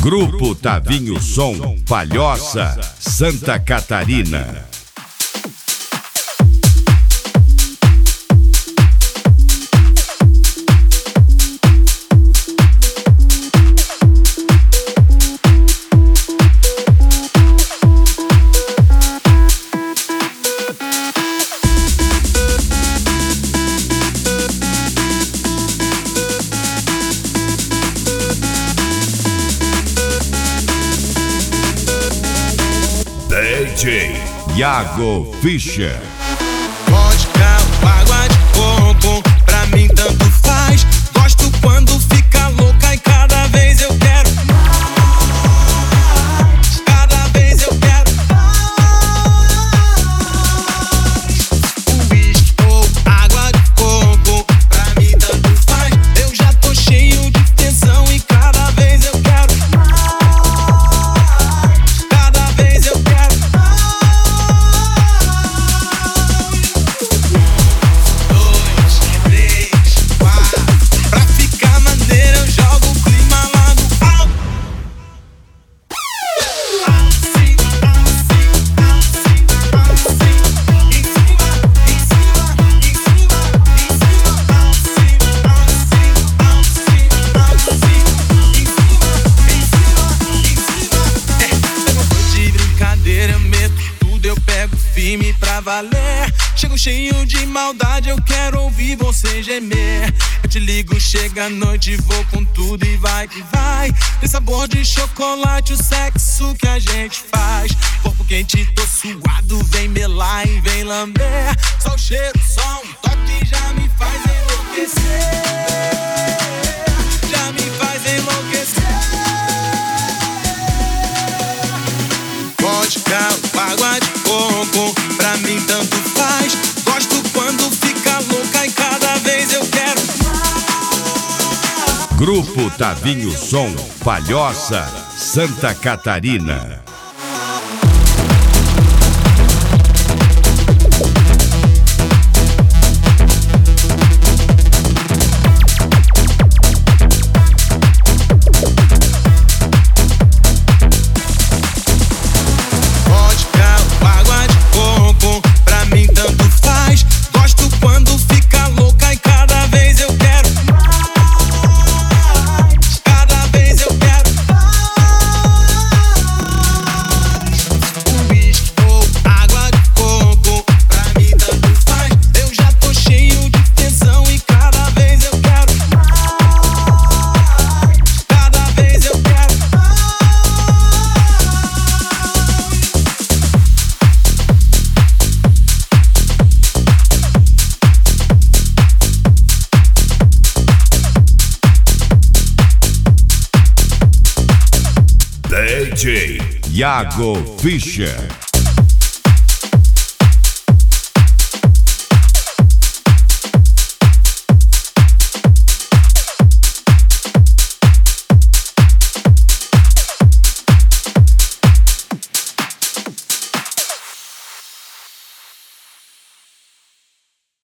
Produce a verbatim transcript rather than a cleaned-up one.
Grupo Tavinho Som, Palhoça, Santa Catarina. D J Iago Fischer. Vodka, água de coco, pra mim tanto faz. Gosto quando fica louca e cada vez eu quero mais. Cada vez eu quero mais. Uísque ou água de coco, pra mim tanto faz. Eu já tô cheio de tensão e cada vez eu quero mais. Cada vez eu quero. Firme pra valer, chego cheio de maldade, eu quero ouvir você gemer. Eu te ligo, chega a noite, vou com tudo e vai que vai. Tem sabor de chocolate, o sexo que a gente faz. Corpo quente, tô suado, vem melar e vem lamber. Só o cheiro, só um toque já me faz enlouquecer. Já me faz enlouquecer. Vodka, água de coco, pra mim tanto faz. Gosto quando fica louca e cada vez eu quero mais. Grupo Tavinho Som, Palhoça, Santa Catarina. D J Iago Fischer.